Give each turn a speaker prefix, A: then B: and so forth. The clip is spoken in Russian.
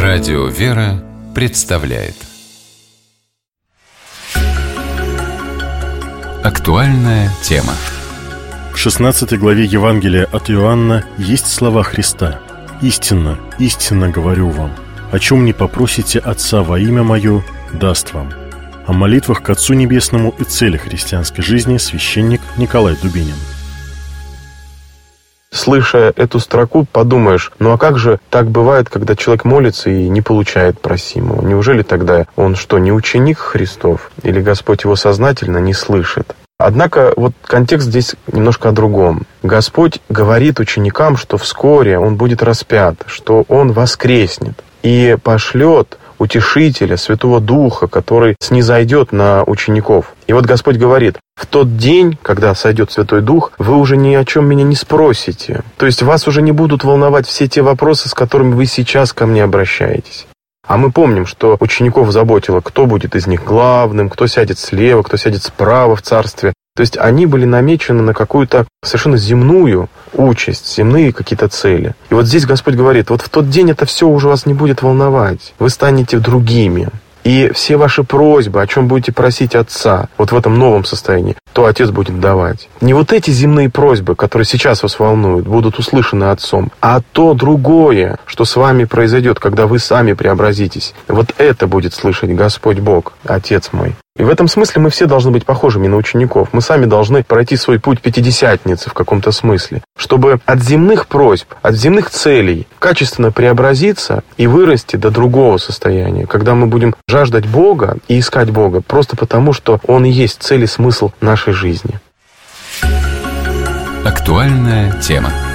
A: Радио «Вера» представляет актуальная тема.
B: В 16 главе Евангелия от Иоанна есть слова Христа: «Истинно, истинно говорю вам, о чем не попросите Отца во имя Мое, даст вам». О молитвах к Отцу Небесному и целях христианской жизни священник Николай Дубинин.
C: Слыша эту строку, подумаешь, ну а как же так бывает, когда человек молится и не получает просимого? Неужели тогда он что, не ученик Христов? Или Господь его сознательно не слышит? Однако вот контекст здесь немножко о другом. Господь говорит ученикам, что вскоре Он будет распят, что Он воскреснет и пошлет Утешителя, Святого Духа, который снизойдет на учеников. И вот Господь говорит: в тот день, когда сойдет Святой Дух, вы уже ни о чем меня не спросите. То есть вас уже не будут волновать все те вопросы, с которыми вы сейчас ко мне обращаетесь. А мы помним, что учеников заботило, кто будет из них главным, кто сядет слева, кто сядет справа в царстве. То есть они были намечены на какую-то совершенно земную участь, земные какие-то цели. И вот здесь Господь говорит: вот в тот день это все уже вас не будет волновать. Вы станете другими. И все ваши просьбы, о чем будете просить Отца, вот в этом новом состоянии, то Отец будет давать. Не вот эти земные просьбы, которые сейчас вас волнуют, будут услышаны Отцом, а то другое, что с вами произойдет, когда вы сами преобразитесь. Вот это будет слышать Господь Бог, Отец мой. И в этом смысле мы все должны быть похожими на учеников. Мы сами должны пройти свой путь пятидесятницы в каком-то смысле, чтобы от земных просьб, от земных целей качественно преобразиться и вырасти до другого состояния, когда мы будем жаждать Бога и искать Бога просто потому, что Он и есть цель и смысл нашей жизни.
A: Актуальная тема.